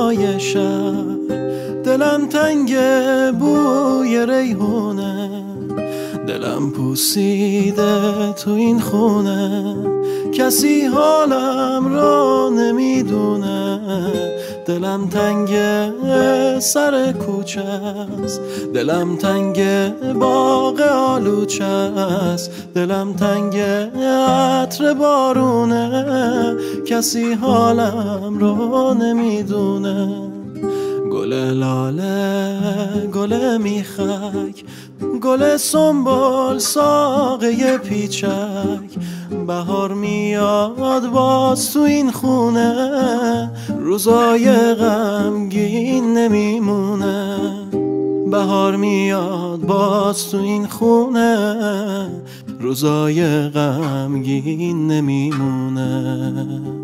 هوای شهر، دلم تنگ بوی ریحونه، دلم پوسیده تو این خونه، کسی حالم را نمیدونه، دلم تنگ سر کوچه است، دلم تنگ باغ آلوچه است، دلم تنگ عطر بارونه، کسی حالم را نمیدونه. گل لاله، گل میخک، گل سنبل، ساقه پیچک، بهار میاد باز تو این خونه، روزای غمگین نمیمونه. بهار میاد باز تو این خونه، روزای غمگین نمیمونه.